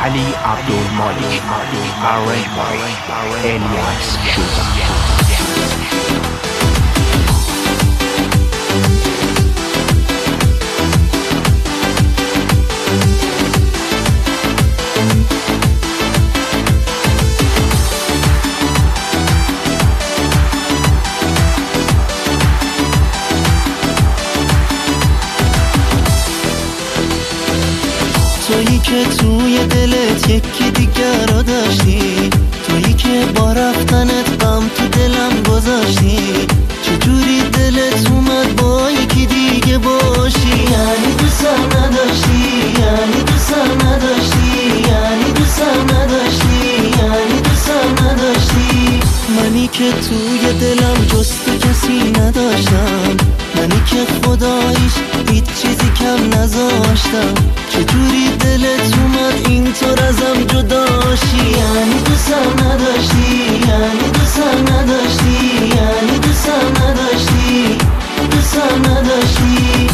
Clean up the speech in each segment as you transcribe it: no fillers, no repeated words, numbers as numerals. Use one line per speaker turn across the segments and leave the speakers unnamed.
علی عبدالمالک، الیاس شوزا.
تویی که توی دلت یکی دیگر رو داشتی، تویی که با رفتنت غم تو دلم گذاشتی. چجوری دلت اومد با یکی دیگه باشی؟ یعنی دوستم نداشتی، یعنی دوستم نداشتی، یعنی دوستم نداشتی، یعنی دوستم نداشتی. منی که توی دلم جز تو کسی نداشتم، منی که خداییش هیچ چیزی کم نذاشتم. چجوری دلت اومد اینطور ازم جداشی؟ یعنی دوستم نداشتی، یعنی دوستم نداشتی، یعنی دوستم نداشتی، دوستم نداشتی.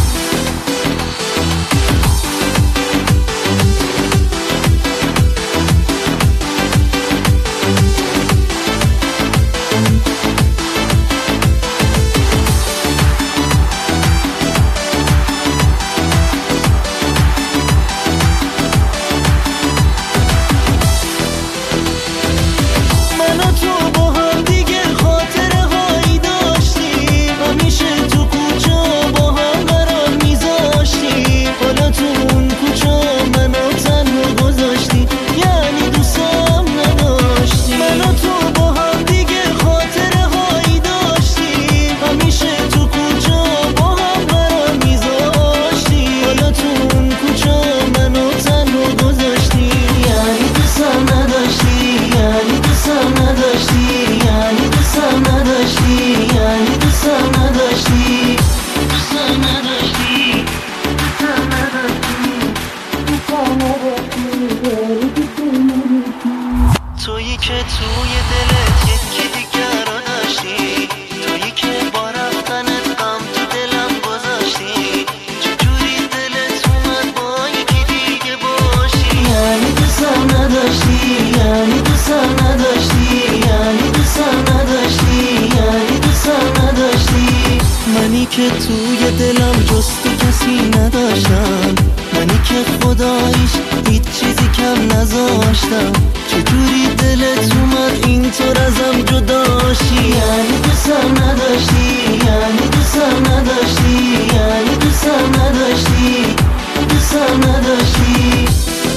تویی که توی دلت یکی دیگر رو داشتی، تویی که با رفتنت غم تو دلم گذاشتی. چجوری دلت اومد با یکی دیگه باشی؟ یعنی دوستم نداشتی، یعنی دوستم نداشتی، یعنی دوستم نداشتی، یعنی دوستم نداشتی. منی که توی دلم جز تو کسی نداشتم، منی که خداییش هیچ چیزی کم نذاشتم. چجوری دلت اومد اینطور ازم جداشی؟ یعنی دوستم نداشتی، یعنی دوستم نداشتی، یعنی دوستم نداشتی، دوستم نداشتی.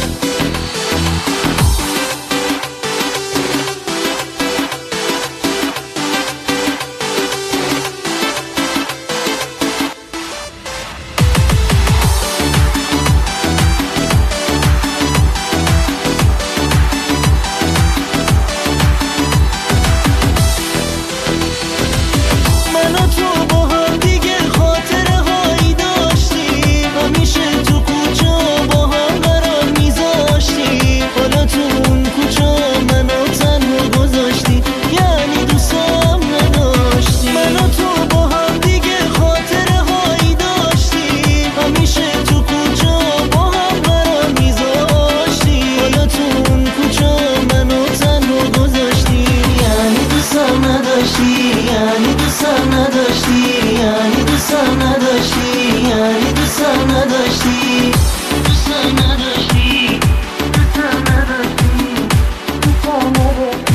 یعنی دوستم نداشتی، یعنی دوستم نداشتی، یعنی دوستم نداشتی، دوستم نداشتی، دوستم نداشتی، دوستم نداشتی.